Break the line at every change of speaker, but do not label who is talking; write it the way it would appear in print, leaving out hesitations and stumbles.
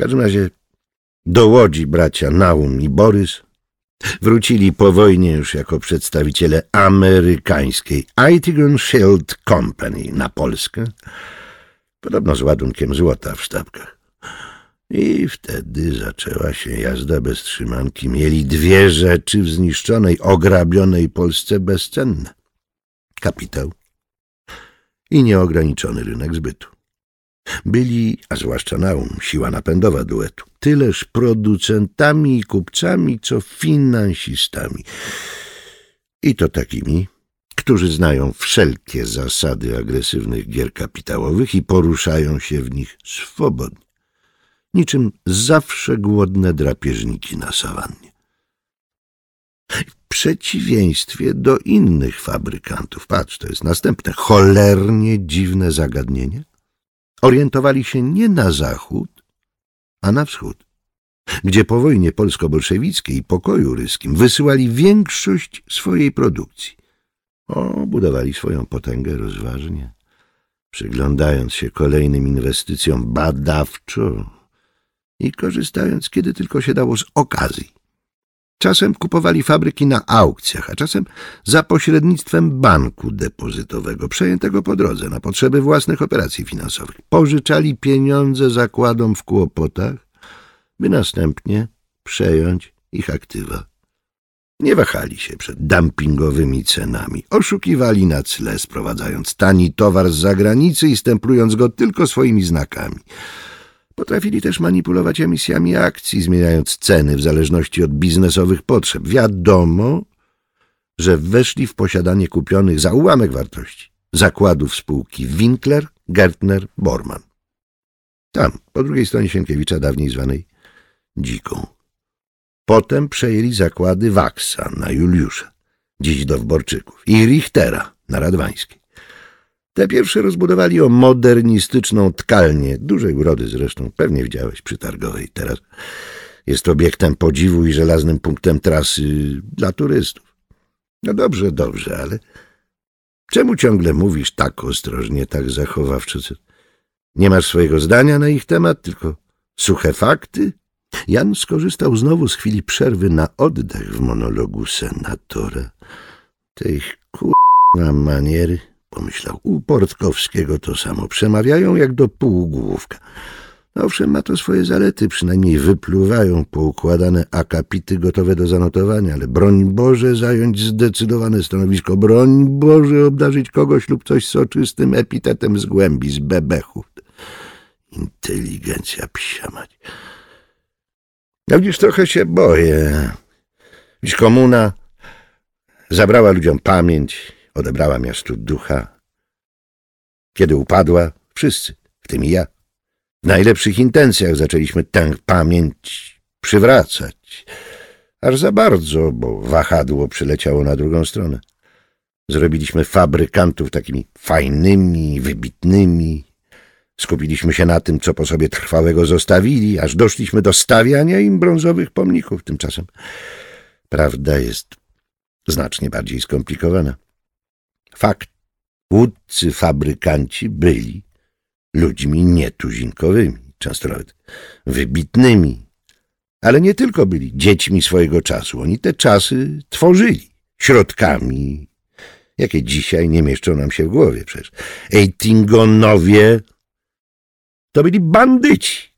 każdym razie do Łodzi bracia Naum i Borys wrócili po wojnie już jako przedstawiciele amerykańskiej Aitken Shield Company na Polskę, podobno z ładunkiem złota w sztabkach. I wtedy zaczęła się jazda bez trzymanki. Mieli dwie rzeczy w zniszczonej, ograbionej Polsce bezcenne: kapitał i nieograniczony rynek zbytu. Byli, a zwłaszcza Naum, siła napędowa duetu, tyleż producentami i kupcami, co finansistami. I to takimi, którzy znają wszelkie zasady agresywnych gier kapitałowych i poruszają się w nich swobodnie, niczym zawsze głodne drapieżniki na sawannie. W przeciwieństwie do innych fabrykantów, patrz, to jest następne cholernie dziwne zagadnienie, orientowali się nie na zachód, a na wschód, gdzie po wojnie polsko-bolszewickiej i pokoju ryskim wysyłali większość swojej produkcji. Budowali swoją potęgę rozważnie, przyglądając się kolejnym inwestycjom badawczo i korzystając, kiedy tylko się dało, z okazji. Czasem kupowali fabryki na aukcjach, a czasem za pośrednictwem banku depozytowego, przejętego po drodze na potrzeby własnych operacji finansowych. Pożyczali pieniądze zakładom w kłopotach, by następnie przejąć ich aktywa. Nie wahali się przed dumpingowymi cenami. Oszukiwali na cle, sprowadzając tani towar z zagranicy i stemplując go tylko swoimi znakami. Potrafili też manipulować emisjami akcji, zmieniając ceny w zależności od biznesowych potrzeb. Wiadomo, że weszli w posiadanie kupionych za ułamek wartości zakładów spółki Winkler, Gertner, Bormann. Tam, po drugiej stronie Sienkiewicza, dawniej zwanej Dziką. Potem przejęli zakłady Waksa na Juliusza, dziś Dowborczyków, i Richtera na Radwańskiej. Te pierwsze rozbudowali o modernistyczną tkalnię, dużej urody zresztą, pewnie widziałeś przy Targowej. Teraz jest obiektem podziwu i żelaznym punktem trasy dla turystów. No dobrze, ale czemu ciągle mówisz tak ostrożnie, tak zachowawczo? Nie masz swojego zdania na ich temat, tylko suche fakty? Jan skorzystał znowu z chwili przerwy na oddech w monologu senatora. Te ich kurwa maniery, pomyślał, u Portkowskiego to samo. Przemawiają jak do półgłówka. Owszem, ma to swoje zalety, przynajmniej wypluwają poukładane akapity gotowe do zanotowania, ale broń Boże zająć zdecydowane stanowisko, broń Boże obdarzyć kogoś lub coś soczystym epitetem z głębi, z bebechów. Inteligencja psia mać. No widzisz, trochę się boję. Widzisz, komuna zabrała ludziom pamięć, odebrała miastu ducha. Kiedy upadła, wszyscy, w tym i ja, w najlepszych intencjach zaczęliśmy tę pamięć przywracać. Aż za bardzo, bo wahadło przyleciało na drugą stronę. Zrobiliśmy fabrykantów takimi fajnymi, wybitnymi. Skupiliśmy się na tym, co po sobie trwałego zostawili, aż doszliśmy do stawiania im brązowych pomników. Tymczasem prawda jest znacznie bardziej skomplikowana. Fakt, łódcy fabrykanci byli ludźmi nietuzinkowymi, często nawet wybitnymi, ale nie tylko byli dziećmi swojego czasu. Oni te czasy tworzyli środkami, jakie dzisiaj nie mieszczą nam się w głowie. Przecież Eitingonowie to byli bandyci.